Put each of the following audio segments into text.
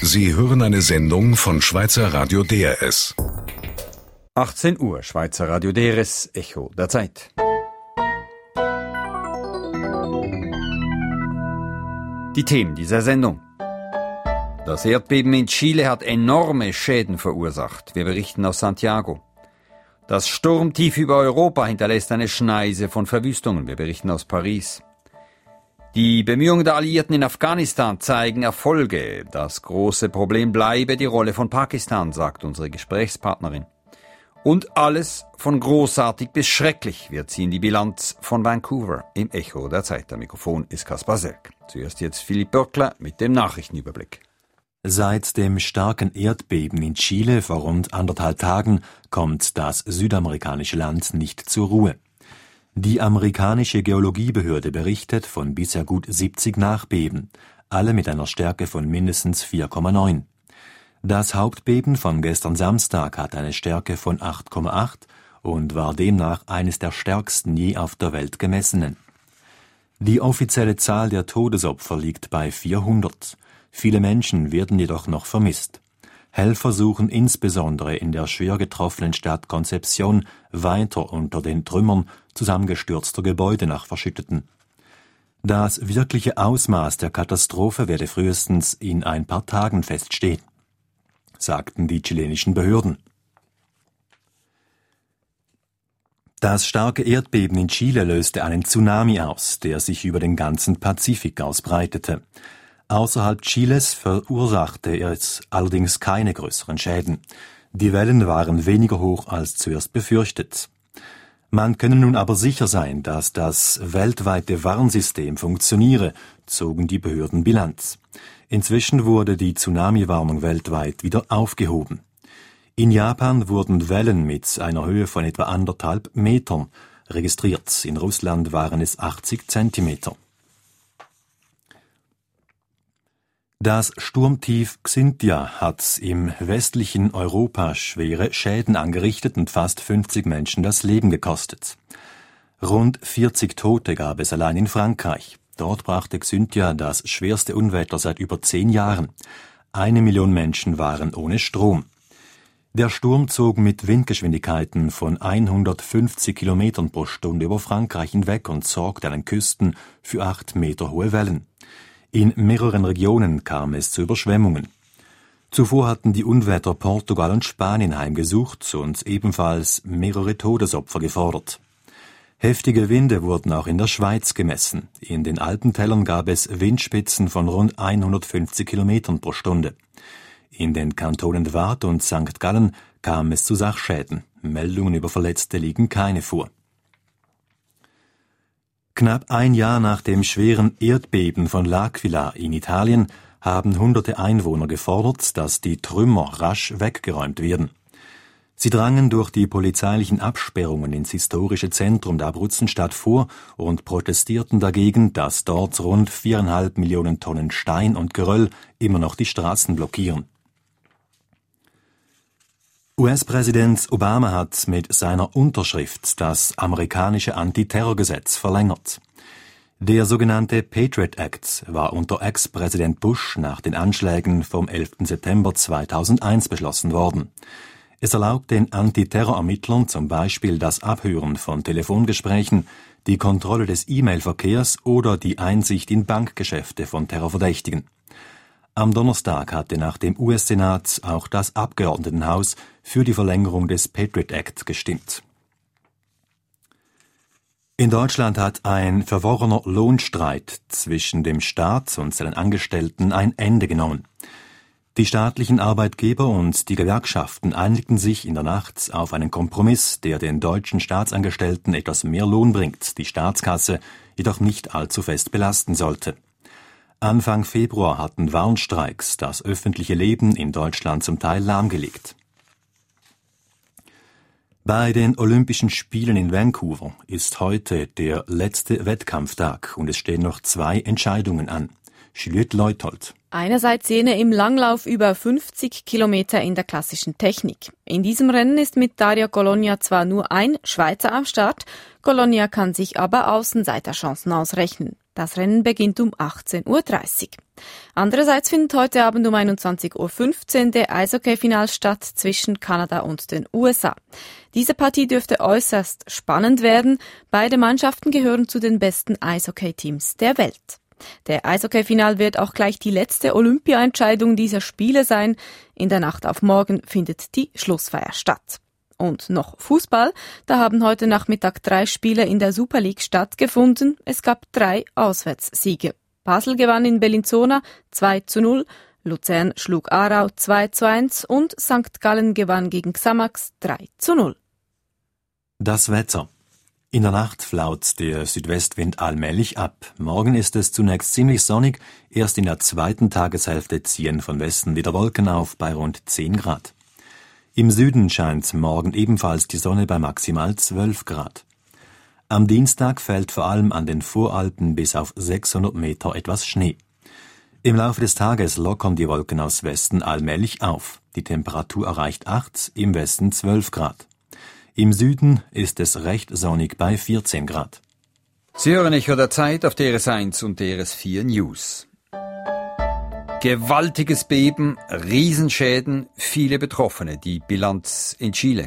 Sie hören eine Sendung von Schweizer Radio DRS. 18 Uhr, Schweizer Radio DRS, Echo der Zeit. Die Themen dieser Sendung. Das Erdbeben in Chile hat enorme Schäden verursacht. Wir berichten aus Santiago. Das Sturmtief über Europa hinterlässt eine Schneise von Verwüstungen. Wir berichten aus Paris. Die Bemühungen der Alliierten in Afghanistan zeigen Erfolge. Das große Problem bleibe die Rolle von Pakistan, sagt unsere Gesprächspartnerin. Und alles von großartig bis schrecklich. Wir ziehen die Bilanz von Vancouver im Echo der Zeit. Am Mikrofon ist Kaspar Selk. Zuerst jetzt Philipp Börkler mit dem Nachrichtenüberblick. Seit dem starken Erdbeben in Chile vor rund 1,5 Tagen kommt das südamerikanische Land nicht zur Ruhe. Die amerikanische Geologiebehörde berichtet von bisher gut 70 Nachbeben, alle mit einer Stärke von mindestens 4,9. Das Hauptbeben von gestern Samstag hat eine Stärke von 8,8 und war demnach eines der stärksten je auf der Welt gemessenen. Die offizielle Zahl der Todesopfer liegt bei 400. Viele Menschen werden jedoch noch vermisst. Helfer suchen insbesondere in der schwer getroffenen Stadt Concepción weiter unter den Trümmern zusammengestürzter Gebäude nach Verschütteten. Das wirkliche Ausmaß der Katastrophe werde frühestens in ein paar Tagen feststehen, sagten die chilenischen Behörden. Das starke Erdbeben in Chile löste einen Tsunami aus, der sich über den ganzen Pazifik ausbreitete. Außerhalb Chiles verursachte es allerdings keine größeren Schäden. Die Wellen waren weniger hoch als zuerst befürchtet. Man könne nun aber sicher sein, dass das weltweite Warnsystem funktioniere, zogen die Behörden Bilanz. Inzwischen wurde die Tsunami-Warnung weltweit wieder aufgehoben. In Japan wurden Wellen mit einer Höhe von etwa 1,5 Metern registriert. In Russland waren es 80 Zentimeter. Das Sturmtief Xynthia hat im westlichen Europa schwere Schäden angerichtet und fast 50 Menschen das Leben gekostet. Rund 40 Tote gab es allein in Frankreich. Dort brachte Xynthia das schwerste Unwetter seit über 10 Jahren. 1 Million Menschen waren ohne Strom. Der Sturm zog mit Windgeschwindigkeiten von 150 Kilometern pro Stunde über Frankreich hinweg und sorgte an den Küsten für 8 Meter hohe Wellen. In mehreren Regionen kam es zu Überschwemmungen. Zuvor hatten die Unwetter Portugal und Spanien heimgesucht und ebenfalls mehrere Todesopfer gefordert. Heftige Winde wurden auch in der Schweiz gemessen. In den Alpentälern gab es Windspitzen von rund 150 Kilometern pro Stunde. In den Kantonen Waadt und St. Gallen kam es zu Sachschäden. Meldungen über Verletzte liegen keine vor. Knapp ein Jahr nach dem schweren Erdbeben von L'Aquila in Italien haben hunderte Einwohner gefordert, dass die Trümmer rasch weggeräumt werden. Sie drangen durch die polizeilichen Absperrungen ins historische Zentrum der Abruzzenstadt vor und protestierten dagegen, dass dort rund 4,5 Millionen Tonnen Stein und Geröll immer noch die Straßen blockieren. US-Präsident Obama hat mit seiner Unterschrift das amerikanische Antiterrorgesetz verlängert. Der sogenannte Patriot Act war unter Ex-Präsident Bush nach den Anschlägen vom 11. September 2001 beschlossen worden. Es erlaubt den Antiterrorermittlern zum Beispiel das Abhören von Telefongesprächen, die Kontrolle des E-Mail-Verkehrs oder die Einsicht in Bankgeschäfte von Terrorverdächtigen. Am Donnerstag hatte nach dem US-Senat auch das Abgeordnetenhaus für die Verlängerung des Patriot Act gestimmt. In Deutschland hat ein verworrener Lohnstreit zwischen dem Staat und seinen Angestellten ein Ende genommen. Die staatlichen Arbeitgeber und die Gewerkschaften einigten sich in der Nacht auf einen Kompromiss, der den deutschen Staatsangestellten etwas mehr Lohn bringt, die Staatskasse jedoch nicht allzu fest belasten sollte. Anfang Februar hatten Warnstreiks das öffentliche Leben in Deutschland zum Teil lahmgelegt. Bei den Olympischen Spielen in Vancouver ist heute der letzte Wettkampftag und es stehen noch 2 Entscheidungen an. Juliette Leuthold. Einerseits jene im Langlauf über 50 Kilometer in der klassischen Technik. In diesem Rennen ist mit Daria Colonia zwar nur ein Schweizer am Start, Colonia kann sich aber Außenseiterchancen ausrechnen. Das Rennen beginnt um 18.30 Uhr. Andererseits findet heute Abend um 21.15 Uhr der Eishockey-Final statt zwischen Kanada und den USA. Diese Partie dürfte äußerst spannend werden. Beide Mannschaften gehören zu den besten Eishockey-Teams der Welt. Der Eishockey-Final wird auch gleich die letzte Olympia-Entscheidung dieser Spiele sein. In der Nacht auf morgen findet die Schlussfeier statt. Und noch Fußball. Da haben heute Nachmittag 3 Spiele in der Super League stattgefunden. Es gab 3 Auswärtssiege. Basel gewann in Bellinzona 2:0, Luzern schlug Aarau 2:1 und St. Gallen gewann gegen Xamax 3:0. Das Wetter. In der Nacht flaut der Südwestwind allmählich ab. Morgen ist es zunächst ziemlich sonnig. Erst in der zweiten Tageshälfte ziehen von Westen wieder Wolken auf bei rund 10 Grad. Im Süden scheint morgen ebenfalls die Sonne bei maximal 12 Grad. Am Dienstag fällt vor allem an den Voralpen bis auf 600 Meter etwas Schnee. Im Laufe des Tages lockern die Wolken aus Westen allmählich auf. Die Temperatur erreicht 8, im Westen 12 Grad. Im Süden ist es recht sonnig bei 14 Grad. Sie hören Echo der Zeit auf DRS1 und DRS4 News. Gewaltiges Beben, Riesenschäden, viele Betroffene, die Bilanz in Chile.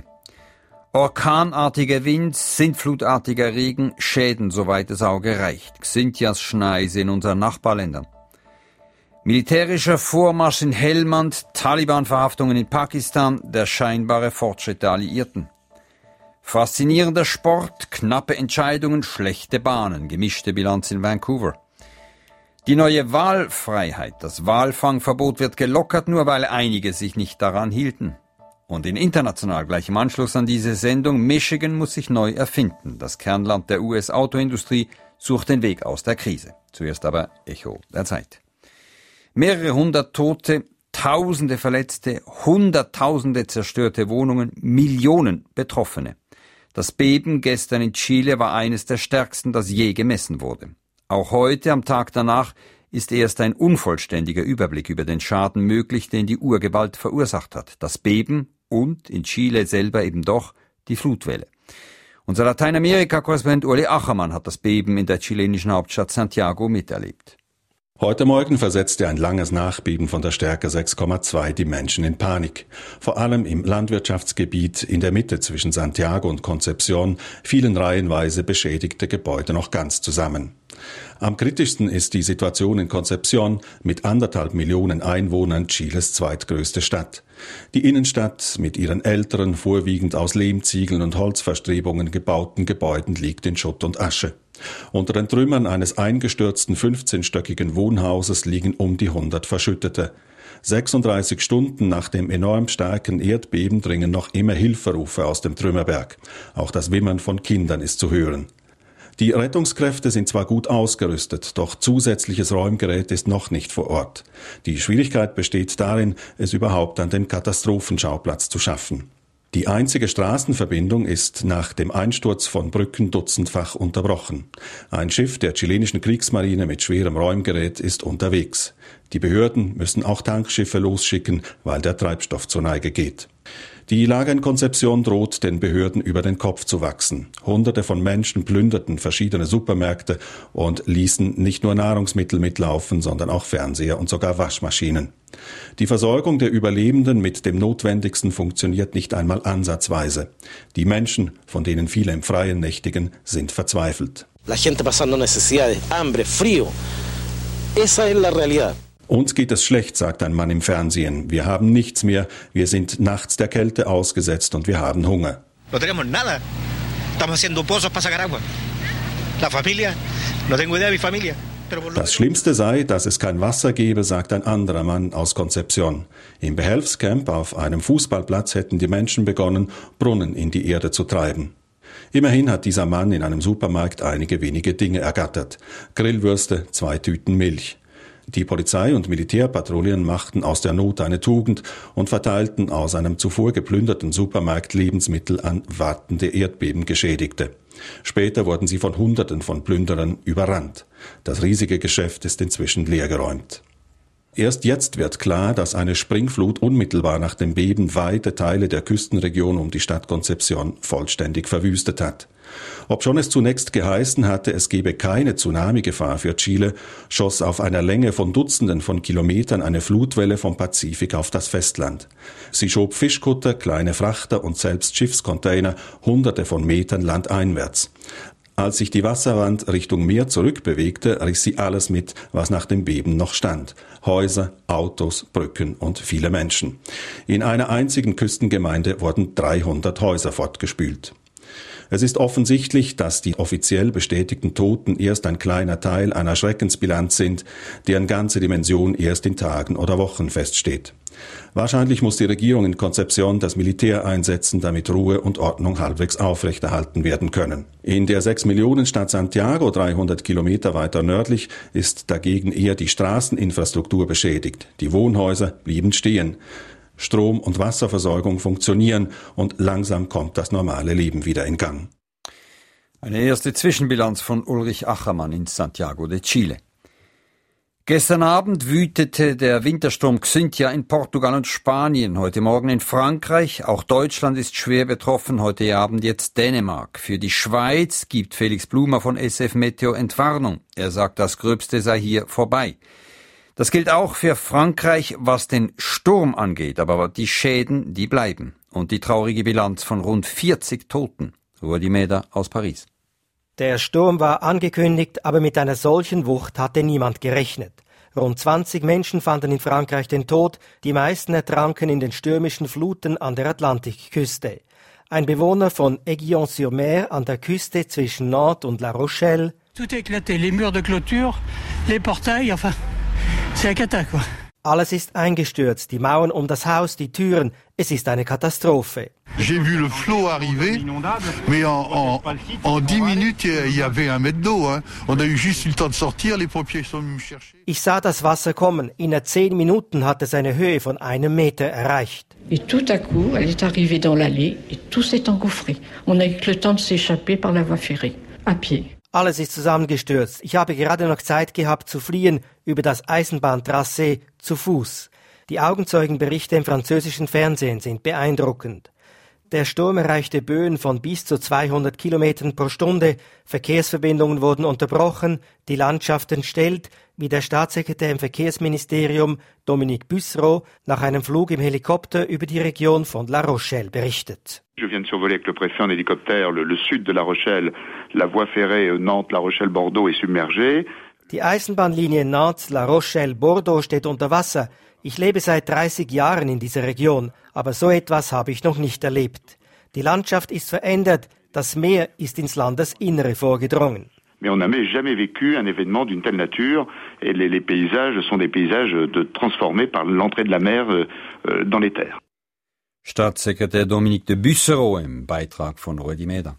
Orkanartiger Wind, sintflutartiger Regen, Schäden soweit das Auge reicht. Xinthias Schneise in unseren Nachbarländern. Militärischer Vormarsch in Helmand, Taliban-Verhaftungen in Pakistan, der scheinbare Fortschritt der Alliierten. Faszinierender Sport, knappe Entscheidungen, schlechte Bahnen, gemischte Bilanz in Vancouver. Die neue Wahlfreiheit, das Walfangverbot wird gelockert, nur weil einige sich nicht daran hielten. Und in international gleich im Anschluss an diese Sendung, Michigan muss sich neu erfinden. Das Kernland der US-Autoindustrie sucht den Weg aus der Krise. Zuerst aber Echo der Zeit. Mehrere hundert Tote, Tausende Verletzte, Hunderttausende zerstörte Wohnungen, Millionen Betroffene. Das Beben gestern in Chile war eines der stärksten, das je gemessen wurde. Auch heute, am Tag danach, ist erst ein unvollständiger Überblick über den Schaden möglich, den die Urgewalt verursacht hat. Das Beben und in Chile selber eben doch die Flutwelle. Unser Lateinamerika-Korrespondent Uli Achermann hat das Beben in der chilenischen Hauptstadt Santiago miterlebt. Heute Morgen versetzte ein langes Nachbeben von der Stärke 6,2 die Menschen in Panik. Vor allem im Landwirtschaftsgebiet in der Mitte zwischen Santiago und Concepción fielen reihenweise beschädigte Gebäude noch ganz zusammen. Am kritischsten ist die Situation in Concepción mit 1,5 Millionen Einwohnern Chiles zweitgrößte Stadt. Die Innenstadt mit ihren älteren, vorwiegend aus Lehmziegeln und Holzverstrebungen gebauten Gebäuden liegt in Schutt und Asche. Unter den Trümmern eines eingestürzten 15-stöckigen Wohnhauses liegen um die 100 Verschüttete. 36 Stunden nach dem enorm starken Erdbeben dringen noch immer Hilferufe aus dem Trümmerberg. Auch das Wimmern von Kindern ist zu hören. Die Rettungskräfte sind zwar gut ausgerüstet, doch zusätzliches Räumgerät ist noch nicht vor Ort. Die Schwierigkeit besteht darin, es überhaupt an den Katastrophenschauplatz zu schaffen. Die einzige Straßenverbindung ist nach dem Einsturz von Brücken dutzendfach unterbrochen. Ein Schiff der chilenischen Kriegsmarine mit schwerem Räumgerät ist unterwegs. Die Behörden müssen auch Tankschiffe losschicken, weil der Treibstoff zur Neige geht. Die Lage in Concepción droht den Behörden über den Kopf zu wachsen. Hunderte von Menschen plünderten verschiedene Supermärkte und ließen nicht nur Nahrungsmittel mitlaufen, sondern auch Fernseher und sogar Waschmaschinen. Die Versorgung der Überlebenden mit dem Notwendigsten funktioniert nicht einmal ansatzweise. Die Menschen, von denen viele im Freien nächtigen, sind verzweifelt. La gente pasando necesidades, hambre, frío. Esa es la realidad. Uns geht es schlecht, sagt ein Mann im Fernsehen. Wir haben nichts mehr, wir sind nachts der Kälte ausgesetzt und wir haben Hunger. No tenemos nada. Estamos haciendo pozos para sacar agua. La familia, no tengo idea de mi familia. Das Schlimmste sei, dass es kein Wasser gebe, sagt ein anderer Mann aus Concepción. Im Behelfscamp auf einem Fußballplatz hätten die Menschen begonnen, Brunnen in die Erde zu treiben. Immerhin hat dieser Mann in einem Supermarkt einige wenige Dinge ergattert. Grillwürste, 2 Tüten Milch. Die Polizei und Militärpatrouillen machten aus der Not eine Tugend und verteilten aus einem zuvor geplünderten Supermarkt Lebensmittel an wartende Erdbebengeschädigte. Später wurden sie von Hunderten von Plünderern überrannt. Das riesige Geschäft ist inzwischen leergeräumt. Erst jetzt wird klar, dass eine Springflut unmittelbar nach dem Beben weite Teile der Küstenregion um die Stadt Concepción vollständig verwüstet hat. Obschon es zunächst geheißen hatte, es gebe keine Tsunami-Gefahr für Chile, schoss auf einer Länge von Dutzenden von Kilometern eine Flutwelle vom Pazifik auf das Festland. Sie schob Fischkutter, kleine Frachter und selbst Schiffscontainer hunderte von Metern landeinwärts. Als sich die Wasserwand Richtung Meer zurückbewegte, riss sie alles mit, was nach dem Beben noch stand. Häuser, Autos, Brücken und viele Menschen. In einer einzigen Küstengemeinde wurden 300 Häuser fortgespült. Es ist offensichtlich, dass die offiziell bestätigten Toten erst ein kleiner Teil einer Schreckensbilanz sind, deren ganze Dimension erst in Tagen oder Wochen feststeht. Wahrscheinlich muss die Regierung in Concepción das Militär einsetzen, damit Ruhe und Ordnung halbwegs aufrechterhalten werden können. In der 6-Millionen-Stadt Santiago, 300 Kilometer weiter nördlich, ist dagegen eher die Straßeninfrastruktur beschädigt. Die Wohnhäuser blieben stehen. Strom- und Wasserversorgung funktionieren und langsam kommt das normale Leben wieder in Gang. Eine erste Zwischenbilanz von Ulrich Achermann in Santiago de Chile. Gestern Abend wütete der Wintersturm Xynthia in Portugal und Spanien, heute Morgen in Frankreich. Auch Deutschland ist schwer betroffen, heute Abend jetzt Dänemark. Für die Schweiz gibt Felix Blumer von SF Meteo Entwarnung. Er sagt, das Gröbste sei hier vorbei. Das gilt auch für Frankreich, was den Sturm angeht, aber die Schäden, die bleiben. Und die traurige Bilanz von rund 40 Toten. Rudi Meder aus Paris. Der Sturm war angekündigt, aber mit einer solchen Wucht hatte niemand gerechnet. Rund 20 Menschen fanden in Frankreich den Tod, die meisten ertranken in den stürmischen Fluten an der Atlantikküste. Ein Bewohner von Aiguillon-sur-Mer an der Küste zwischen Nantes und La Rochelle. Tout éclaté, les murs de clôture, les portails, enfin, c'est la cata, quoi. Alles ist eingestürzt, die Mauern um das Haus, die Türen. Es ist eine Katastrophe. J'ai vu le flot arriver, mais en 10 minutes, il y avait 1 mètre d'eau. Hein. On a eu juste le temps de sortir, les pompiers sont venus me chercher. Ich sah das Wasser kommen. In 10 Minuten hat es eine Höhe von 1 Meter erreicht. Et tout à coup, elle est arrivée dans l'allée et tout s'est engouffré. On a eu le temps de s'échapper par la voie ferrée, à pied. Alles ist zusammengestürzt. Ich habe gerade noch Zeit gehabt zu fliehen über das Eisenbahntrassee zu Fuß. Die Augenzeugenberichte im französischen Fernsehen sind beeindruckend. Der Sturm erreichte Böen von bis zu 200 Kilometern pro Stunde. Verkehrsverbindungen wurden unterbrochen. Die Landschaft entstellt, wie der Staatssekretär im Verkehrsministerium Dominique Bussereau nach einem Flug im Helikopter über die Region von La Rochelle berichtet. Je viens de survoler avec le préfet en hélicoptère le sud de La Rochelle. La voie ferrée Nantes-La Rochelle-Bordeaux est submergée. Die Eisenbahnlinie Nantes-La Rochelle-Bordeaux steht unter Wasser. Ich lebe seit 30 Jahren in dieser Region, aber so etwas habe ich noch nicht erlebt. Die Landschaft ist verändert, das Meer ist ins Landesinnere vorgedrungen. Mais on n'a jamais vécu un événement d'une telle nature et les paysages sont des paysages transformés par l'entrée de la mer dans les terres. Staatssekretär Dominique de Bussereau im Beitrag von Rudi Meder.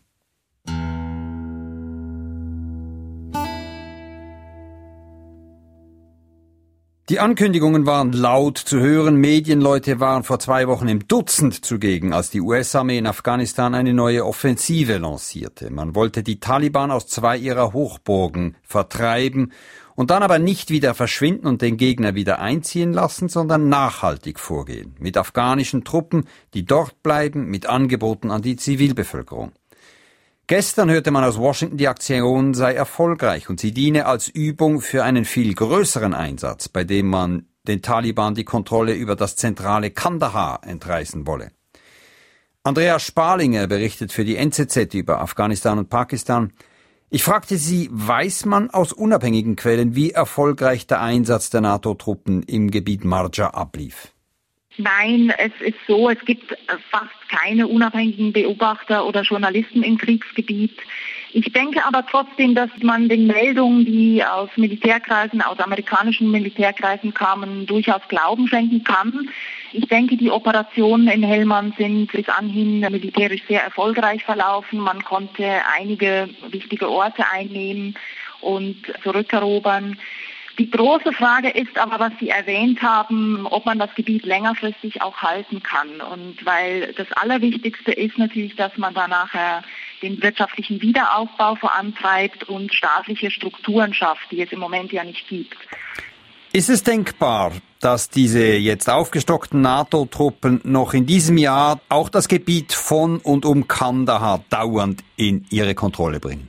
Die Ankündigungen waren laut zu hören. Medienleute waren vor 2 Wochen im Dutzend zugegen, als die US-Armee in Afghanistan eine neue Offensive lancierte. Man wollte die Taliban aus 2 ihrer Hochburgen vertreiben und dann aber nicht wieder verschwinden und den Gegner wieder einziehen lassen, sondern nachhaltig vorgehen. Mit afghanischen Truppen, die dort bleiben, mit Angeboten an die Zivilbevölkerung. Gestern hörte man aus Washington, die Aktion sei erfolgreich und sie diene als Übung für einen viel größeren Einsatz, bei dem man den Taliban die Kontrolle über das zentrale Kandahar entreißen wolle. Andreas Sparlinger berichtet für die NZZ über Afghanistan und Pakistan. Ich fragte sie, weiß man aus unabhängigen Quellen, wie erfolgreich der Einsatz der NATO-Truppen im Gebiet Marja ablief? Nein, es ist so, es gibt fast keine unabhängigen Beobachter oder Journalisten im Kriegsgebiet. Ich denke aber trotzdem, dass man den Meldungen, die aus Militärkreisen, aus amerikanischen Militärkreisen kamen, durchaus Glauben schenken kann. Ich denke, die Operationen in Helmand sind bis anhin militärisch sehr erfolgreich verlaufen. Man konnte einige wichtige Orte einnehmen und zurückerobern. Die große Frage ist aber, was Sie erwähnt haben, ob man das Gebiet längerfristig auch halten kann. Und weil das Allerwichtigste ist natürlich, dass man da nachher den wirtschaftlichen Wiederaufbau vorantreibt und staatliche Strukturen schafft, die es im Moment ja nicht gibt. Ist es denkbar, dass diese jetzt aufgestockten NATO-Truppen noch in diesem Jahr auch das Gebiet von und um Kandahar dauernd in ihre Kontrolle bringen?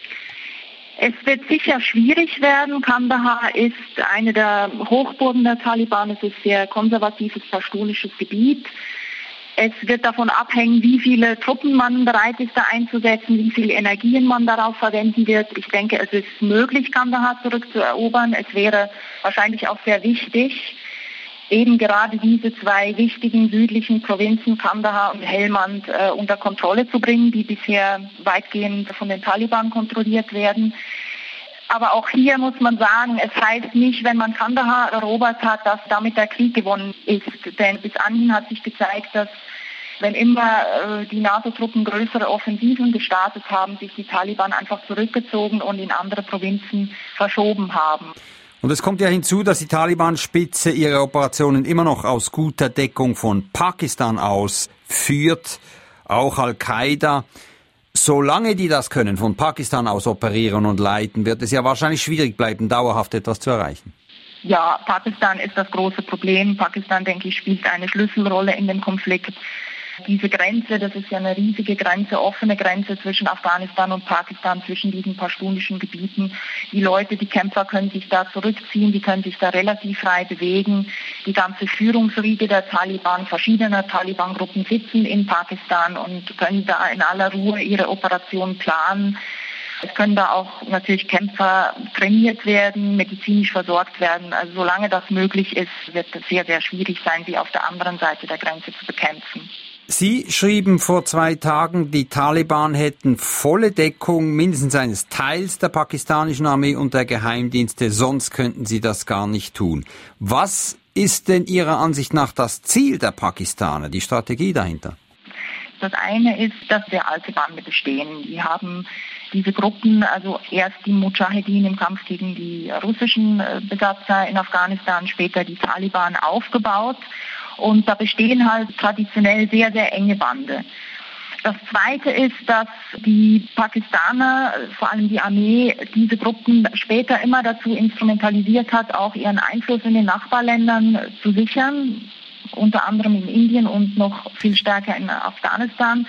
Es wird sicher schwierig werden. Kandahar ist eine der Hochburgen der Taliban. Es ist sehr konservatives, pashtunisches Gebiet. Es wird davon abhängen, wie viele Truppen man bereit ist, da einzusetzen, wie viel Energien man darauf verwenden wird. Ich denke, es ist möglich, Kandahar zurückzuerobern. Es wäre wahrscheinlich auch sehr wichtig, eben gerade diese zwei wichtigen südlichen Provinzen, Kandahar und Helmand, unter Kontrolle zu bringen, die bisher weitgehend von den Taliban kontrolliert werden. Aber auch hier muss man sagen, es heißt nicht, wenn man Kandahar erobert hat, dass damit der Krieg gewonnen ist. Denn bis anhin hat sich gezeigt, dass wenn immer die NATO-Truppen größere Offensiven gestartet haben, sich die Taliban einfach zurückgezogen und in andere Provinzen verschoben haben. Und es kommt ja hinzu, dass die Taliban-Spitze ihre Operationen immer noch aus guter Deckung von Pakistan aus führt, auch Al-Qaida. Solange die das können, von Pakistan aus operieren und leiten, wird es ja wahrscheinlich schwierig bleiben, dauerhaft etwas zu erreichen. Ja, Pakistan ist das große Problem. Pakistan, denke ich, spielt eine Schlüsselrolle in dem Konflikt. Diese Grenze, das ist ja eine riesige Grenze, offene Grenze zwischen Afghanistan und Pakistan, zwischen diesen pashtunischen Gebieten. Die Leute, die Kämpfer können sich da zurückziehen, die können sich da relativ frei bewegen. Die ganze Führungsriege der Taliban, verschiedener Taliban-Gruppen sitzen in Pakistan und können da in aller Ruhe ihre Operationen planen. Es können da auch natürlich Kämpfer trainiert werden, medizinisch versorgt werden. Also solange das möglich ist, wird es sehr, sehr schwierig sein, sie auf der anderen Seite der Grenze zu bekämpfen. Sie schrieben vor 2 Tagen, die Taliban hätten volle Deckung mindestens eines Teils der pakistanischen Armee und der Geheimdienste, sonst könnten sie das gar nicht tun. Was ist denn Ihrer Ansicht nach das Ziel der Pakistaner, die Strategie dahinter? Das eine ist, dass sehr alte Bande bestehen. Die haben diese Gruppen, also erst die Mujahedin im Kampf gegen die russischen Besatzer in Afghanistan, später die Taliban aufgebaut. Und da bestehen halt traditionell sehr, sehr enge Bande. Das Zweite ist, dass die Pakistaner, vor allem die Armee, diese Gruppen später immer dazu instrumentalisiert hat, auch ihren Einfluss in den Nachbarländern zu sichern, unter anderem in Indien und noch viel stärker in Afghanistan.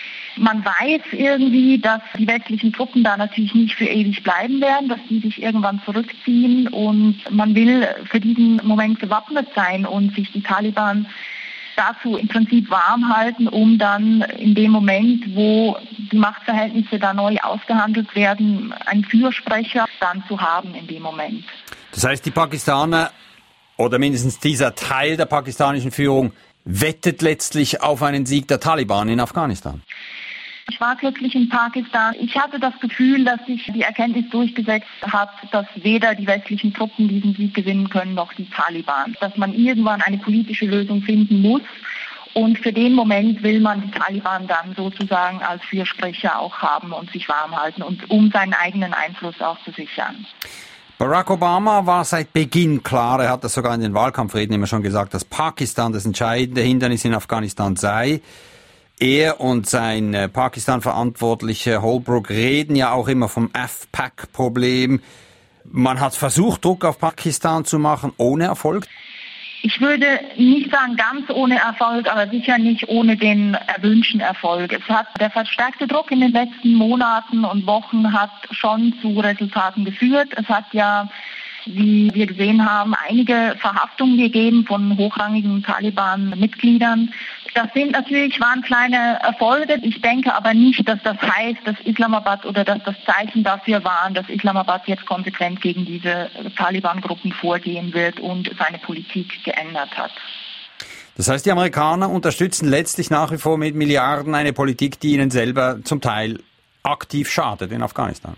Man weiß irgendwie, dass die westlichen Truppen da natürlich nicht für ewig bleiben werden, dass die sich irgendwann zurückziehen und man will für diesen Moment gewappnet sein und sich die Taliban dazu im Prinzip warm halten, um dann in dem Moment, wo die Machtverhältnisse da neu ausgehandelt werden, einen Fürsprecher dann zu haben in dem Moment. Das heißt, die Pakistaner oder mindestens dieser Teil der pakistanischen Führung wettet letztlich auf einen Sieg der Taliban in Afghanistan. Ich war kürzlich in Pakistan. Ich hatte das Gefühl, dass sich die Erkenntnis durchgesetzt hat, dass weder die westlichen Truppen diesen Sieg gewinnen können, noch die Taliban. Dass man irgendwann eine politische Lösung finden muss. Und für den Moment will man die Taliban dann sozusagen als Fürsprecher auch haben und sich warm halten, und um seinen eigenen Einfluss auch zu sichern. Barack Obama war seit Beginn klar, er hat das sogar in den Wahlkampfreden immer schon gesagt, dass Pakistan das entscheidende Hindernis in Afghanistan sei. Er und sein Pakistan-Verantwortliche Holbrooke reden ja auch immer vom AfPak-Problem. Man hat versucht, Druck auf Pakistan zu machen, ohne Erfolg. Ich würde nicht sagen ganz ohne Erfolg, aber sicher nicht ohne den erwünschten Erfolg. Der verstärkte Druck in den letzten Monaten und Wochen hat schon zu Resultaten geführt. Es hat ja, wie wir gesehen haben, einige Verhaftungen gegeben von hochrangigen Taliban-Mitgliedern. Das waren kleine Erfolge. Ich denke aber nicht, dass das heißt, dass Islamabad oder dass das Zeichen dafür waren, dass Islamabad jetzt konsequent gegen diese Taliban-Gruppen vorgehen wird und seine Politik geändert hat. Das heißt, die Amerikaner unterstützen letztlich nach wie vor mit Milliarden eine Politik, die ihnen selber zum Teil aktiv schadet in Afghanistan.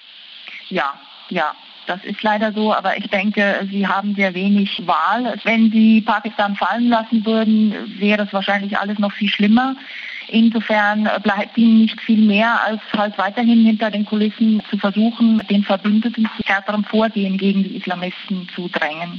Ja. Das ist leider so, aber ich denke, sie haben sehr wenig Wahl. Wenn sie Pakistan fallen lassen würden, wäre es wahrscheinlich alles noch viel schlimmer. Insofern bleibt ihnen nicht viel mehr, als halt weiterhin hinter den Kulissen zu versuchen, den Verbündeten zu härterem Vorgehen gegen die Islamisten zu drängen.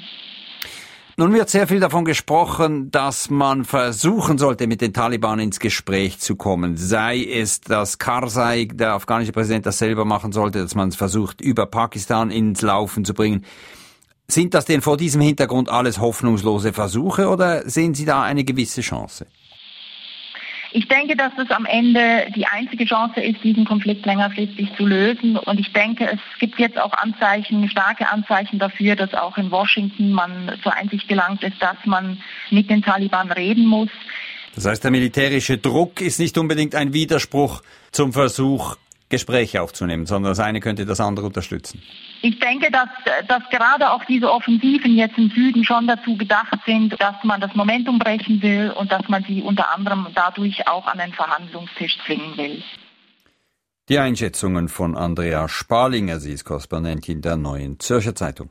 Nun wird sehr viel davon gesprochen, dass man versuchen sollte, mit den Taliban ins Gespräch zu kommen. Sei es, dass Karzai, der afghanische Präsident, das selber machen sollte, dass man es versucht, über Pakistan ins Laufen zu bringen. Sind das denn vor diesem Hintergrund alles hoffnungslose Versuche oder sehen Sie da eine gewisse Chance? Ich denke, dass es am Ende die einzige Chance ist, diesen Konflikt längerfristig zu lösen. Und ich denke, es gibt jetzt auch Anzeichen, starke Anzeichen dafür, dass auch in Washington man zur Einsicht gelangt ist, dass man mit den Taliban reden muss. Das heißt, der militärische Druck ist nicht unbedingt ein Widerspruch zum Versuch, Gespräche aufzunehmen, sondern das eine könnte das andere unterstützen. Ich denke, dass gerade auch diese Offensiven jetzt im Süden schon dazu gedacht sind, dass man das Momentum brechen will und dass man sie unter anderem dadurch auch an den Verhandlungstisch zwingen will. Die Einschätzungen von Andrea Sparlinger, sie ist Korrespondentin der Neuen Zürcher Zeitung.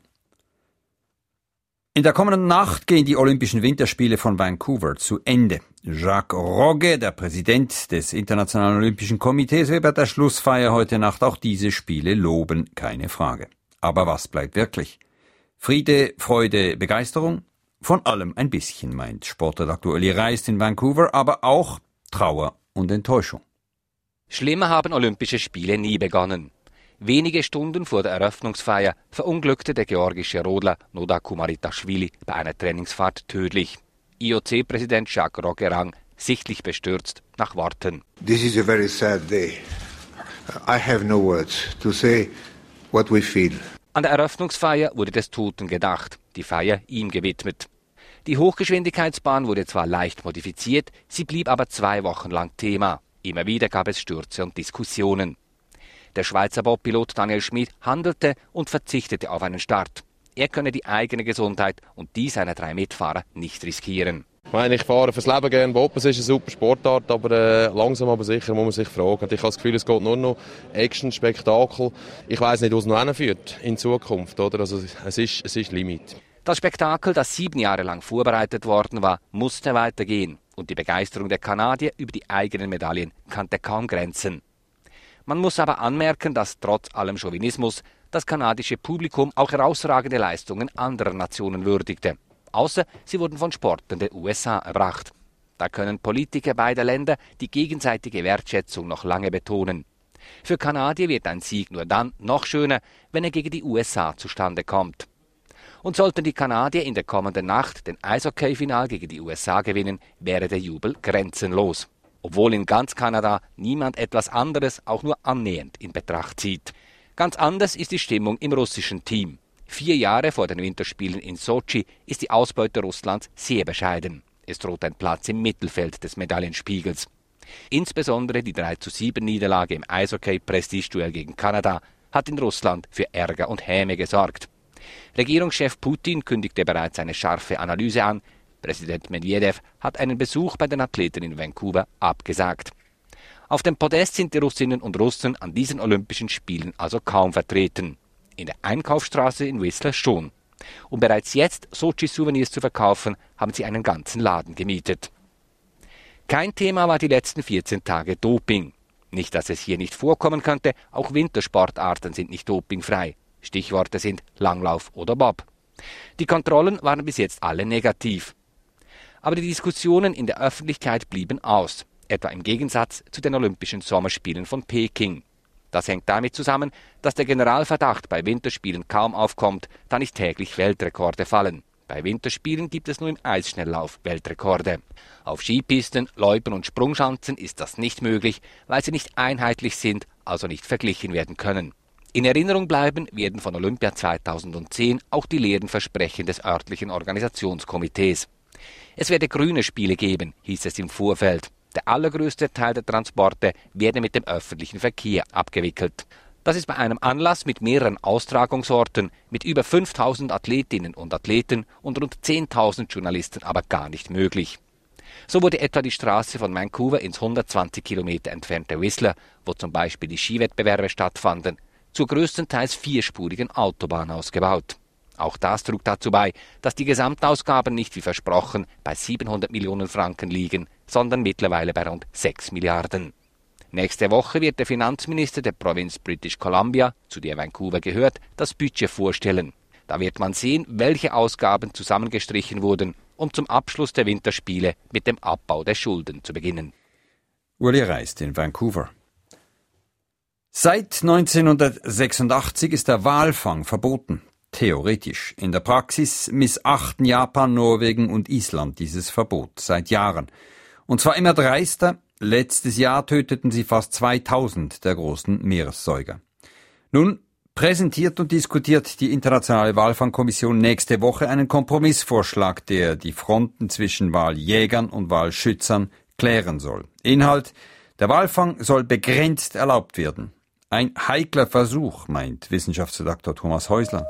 In der kommenden Nacht gehen die Olympischen Winterspiele von Vancouver zu Ende. Jacques Rogge, der Präsident des Internationalen Olympischen Komitees, will bei der Schlussfeier heute Nacht auch diese Spiele loben, keine Frage. Aber was bleibt wirklich? Friede, Freude, Begeisterung? Von allem ein bisschen, meint Sportredakteur Uli Reist in Vancouver, aber auch Trauer und Enttäuschung. Schlimmer haben Olympische Spiele nie begonnen. Wenige Stunden vor der Eröffnungsfeier verunglückte der georgische Rodler Noda Kumaritaschwili bei einer Trainingsfahrt tödlich. IOC-Präsident Jacques Rogge rang, sichtlich bestürzt, nach Worten. This is a very sad day. I have no words to say what we feel. An der Eröffnungsfeier wurde des Toten gedacht, die Feier ihm gewidmet. Die Hochgeschwindigkeitsbahn wurde zwar leicht modifiziert, sie blieb aber 2 Wochen lang Thema. Immer wieder gab es Stürze und Diskussionen. Der Schweizer Bobpilot Daniel Schmid handelte und verzichtete auf einen Start. Er könne die eigene Gesundheit und die seiner 3 Mitfahrer nicht riskieren. Ich fahre fürs Leben gerne Bob, es ist eine super Sportart, aber langsam aber sicher muss man sich fragen. Ich habe das Gefühl, es geht nur noch Action, Spektakel. Ich weiss nicht, wo es noch hinführt in Zukunft. Oder? Also, es ist Limit. Das Spektakel, das 7 Jahre lang vorbereitet worden war, musste weitergehen. Und die Begeisterung der Kanadier über die eigenen Medaillen kannte kaum Grenzen. Man muss aber anmerken, dass trotz allem Chauvinismus das kanadische Publikum auch herausragende Leistungen anderer Nationen würdigte. Außer sie wurden von Sportlern der USA erbracht. Da können Politiker beider Länder die gegenseitige Wertschätzung noch lange betonen. Für Kanadier wird ein Sieg nur dann noch schöner, wenn er gegen die USA zustande kommt. Und sollten die Kanadier in der kommenden Nacht den Eishockey-Final gegen die USA gewinnen, wäre der Jubel grenzenlos. Obwohl in ganz Kanada niemand etwas anderes auch nur annähernd in Betracht zieht. Ganz anders ist die Stimmung im russischen Team. 4 Jahre vor den Winterspielen in Sotschi ist die Ausbeute Russlands sehr bescheiden. Es droht ein Platz im Mittelfeld des Medaillenspiegels. Insbesondere die 3:7 Niederlage im Eishockey-Prestigeduell gegen Kanada hat in Russland für Ärger und Häme gesorgt. Regierungschef Putin kündigte bereits eine scharfe Analyse an. Präsident Medvedev hat einen Besuch bei den Athleten in Vancouver abgesagt. Auf dem Podest sind die Russinnen und Russen an diesen Olympischen Spielen also kaum vertreten. In der Einkaufsstraße in Whistler schon. Um bereits jetzt Sochi-Souvenirs zu verkaufen, haben sie einen ganzen Laden gemietet. Kein Thema war die letzten 14 Tage Doping. Nicht, dass es hier nicht vorkommen könnte, auch Wintersportarten sind nicht dopingfrei. Stichworte sind Langlauf oder Bob. Die Kontrollen waren bis jetzt alle negativ. Aber die Diskussionen in der Öffentlichkeit blieben aus, etwa im Gegensatz zu den Olympischen Sommerspielen von Peking. Das hängt damit zusammen, dass der Generalverdacht bei Winterspielen kaum aufkommt, da nicht täglich Weltrekorde fallen. Bei Winterspielen gibt es nur im Eisschnelllauf Weltrekorde. Auf Skipisten, Loipen und Sprungschanzen ist das nicht möglich, weil sie nicht einheitlich sind, also nicht verglichen werden können. In Erinnerung bleiben werden von Olympia 2010 auch die leeren Versprechen des örtlichen Organisationskomitees. Es werde grüne Spiele geben, hieß es im Vorfeld. Der allergrößte Teil der Transporte werde mit dem öffentlichen Verkehr abgewickelt. Das ist bei einem Anlass mit mehreren Austragungsorten, mit über 5.000 Athletinnen und Athleten und rund 10.000 Journalisten aber gar nicht möglich. So wurde etwa die Straße von Vancouver ins 120 Kilometer entfernte Whistler, wo zum Beispiel die Skiwettbewerbe stattfanden, zur größtenteils 4-spurigen Autobahn ausgebaut. Auch das trug dazu bei, dass die Gesamtausgaben nicht wie versprochen bei 700 Millionen Franken liegen, sondern mittlerweile bei rund 6 Milliarden. Nächste Woche wird der Finanzminister der Provinz British Columbia, zu der Vancouver gehört, das Budget vorstellen. Da wird man sehen, welche Ausgaben zusammengestrichen wurden, um zum Abschluss der Winterspiele mit dem Abbau der Schulden zu beginnen. Uli Reist in Vancouver. Seit 1986 ist der Walfang verboten. theoretisch. In der Praxis missachten Japan, Norwegen und Island dieses Verbot seit Jahren. Und zwar immer dreister. Letztes Jahr töteten sie fast 2000 der großen Meeressäuger. Nun präsentiert und diskutiert die Internationale Walfangkommission nächste Woche einen Kompromissvorschlag, der die Fronten zwischen Waljägern und Walschützern klären soll. Inhalt: Der Walfang soll begrenzt erlaubt werden. Ein heikler Versuch, meint Wissenschaftsredakteur Thomas Häusler.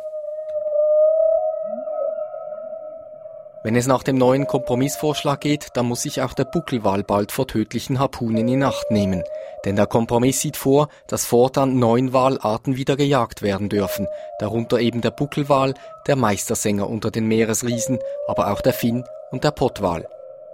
Wenn es nach dem neuen Kompromissvorschlag geht, dann muss sich auch der Buckelwal bald vor tödlichen Harpunen in Acht nehmen. Denn der Kompromiss sieht vor, dass fortan 9 Walarten wieder gejagt werden dürfen. Darunter eben der Buckelwal, der Meistersänger unter den Meeresriesen, aber auch der Finn und der Pottwal.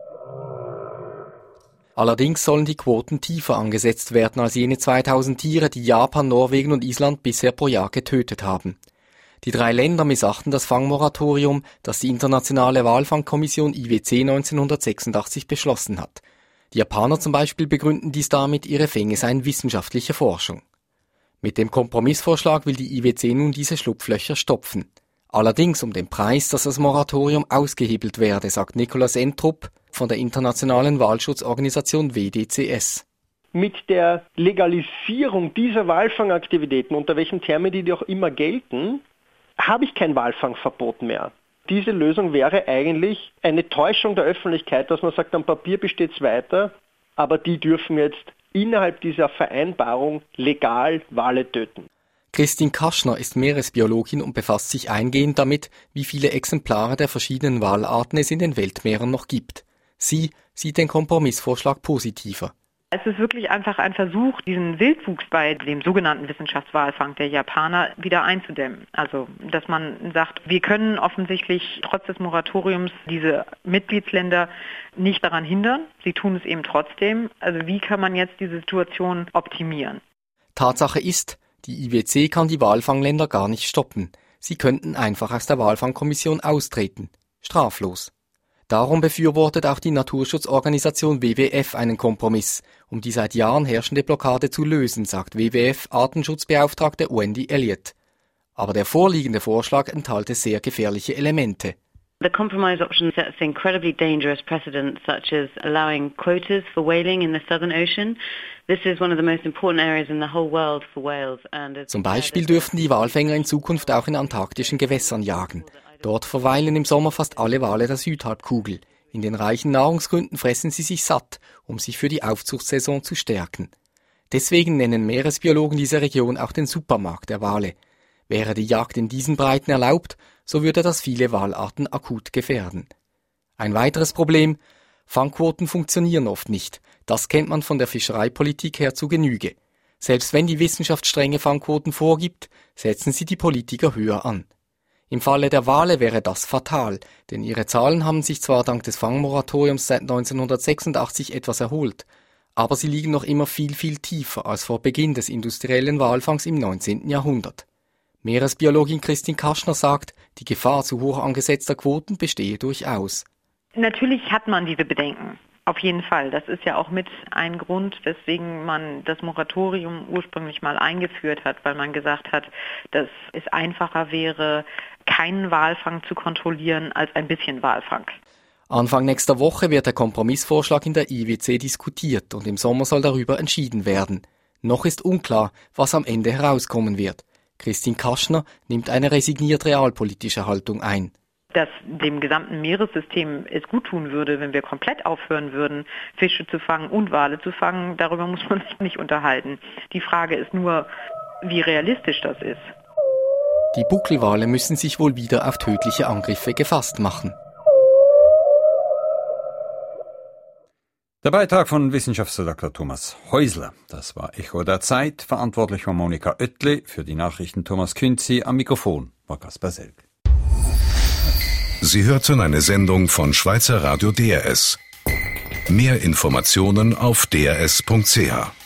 Allerdings sollen die Quoten tiefer angesetzt werden als jene 2000 Tiere, die Japan, Norwegen und Island bisher pro Jahr getötet haben. Die 3 Länder missachten das Fangmoratorium, das die Internationale Walfangkommission IWC 1986 beschlossen hat. Die Japaner zum Beispiel begründen dies damit, ihre Fänge seien wissenschaftliche Forschung. Mit dem Kompromissvorschlag will die IWC nun diese Schlupflöcher stopfen. Allerdings um den Preis, dass das Moratorium ausgehebelt werde, sagt Nikolaus Entrup von der internationalen Walschutzorganisation WDCS. Mit der Legalisierung dieser Walfangaktivitäten, unter welchen Termen die auch immer gelten, habe ich kein Walfangverbot mehr. Diese Lösung wäre eigentlich eine Täuschung der Öffentlichkeit, dass man sagt, am Papier besteht es weiter, aber die dürfen jetzt innerhalb dieser Vereinbarung legal Wale töten. Christine Kaschner ist Meeresbiologin und befasst sich eingehend damit, wie viele Exemplare der verschiedenen Walarten es in den Weltmeeren noch gibt. Sie sieht den Kompromissvorschlag positiver. Es ist wirklich einfach ein Versuch, diesen Wildwuchs bei dem sogenannten Wissenschaftswalfang der Japaner wieder einzudämmen. Also, dass man sagt, wir können offensichtlich trotz des Moratoriums diese Mitgliedsländer nicht daran hindern. Sie tun es eben trotzdem. Also, wie kann man jetzt die Situation optimieren? Tatsache ist, die IWC kann die Walfangländer gar nicht stoppen. Sie könnten einfach aus der Walfangkommission austreten. Straflos. Darum befürwortet auch die Naturschutzorganisation WWF einen Kompromiss, um die seit Jahren herrschende Blockade zu lösen, sagt WWF-Artenschutzbeauftragte Wendy Elliott. Aber der vorliegende Vorschlag enthalte sehr gefährliche Elemente. The compromise option sets incredibly dangerous precedents, such as allowing quotas for whaling in the Southern Ocean. This is one of the most important areas in the whole world for whales. Zum Beispiel dürften die Walfänger in Zukunft auch in antarktischen Gewässern jagen. Dort verweilen im Sommer fast alle Wale der Südhalbkugel. In den reichen Nahrungsgründen fressen sie sich satt, um sich für die Aufzuchtsaison zu stärken. Deswegen nennen Meeresbiologen diese Region auch den Supermarkt der Wale. Wäre die Jagd in diesen Breiten erlaubt, so würde das viele Walarten akut gefährden. Ein weiteres Problem: Fangquoten funktionieren oft nicht. Das kennt man von der Fischereipolitik her zu Genüge. Selbst wenn die Wissenschaft strenge Fangquoten vorgibt, setzen sie die Politiker höher an. Im Falle der Wale wäre das fatal, denn ihre Zahlen haben sich zwar dank des Fangmoratoriums seit 1986 etwas erholt, aber sie liegen noch immer viel, viel tiefer als vor Beginn des industriellen Walfangs im 19. Jahrhundert. Meeresbiologin Christine Kaschner sagt, die Gefahr zu hoch angesetzter Quoten bestehe durchaus. Natürlich hat man diese Bedenken. Auf jeden Fall. Das ist ja auch mit ein Grund, weswegen man das Moratorium ursprünglich mal eingeführt hat, weil man gesagt hat, dass es einfacher wäre, keinen Walfang zu kontrollieren als ein bisschen Walfang. Anfang nächster Woche wird der Kompromissvorschlag in der IWC diskutiert und im Sommer soll darüber entschieden werden. Noch ist unklar, was am Ende herauskommen wird. Christine Kaschner nimmt eine resigniert realpolitische Haltung ein. Dass dem gesamten Meeressystem es gut tun würde, wenn wir komplett aufhören würden, Fische zu fangen und Wale zu fangen, darüber muss man sich nicht unterhalten. Die Frage ist nur, wie realistisch das ist. Die Buckelwale müssen sich wohl wieder auf tödliche Angriffe gefasst machen. Der Beitrag von Wissenschaftsredakteur Thomas Häusler. Das war Echo der Zeit. Verantwortlich war Monika Oettle, für die Nachrichten Thomas Künzi, am Mikrofon war Kaspar Selk. Sie hörten eine Sendung von Schweizer Radio DRS. Mehr Informationen auf drs.ch.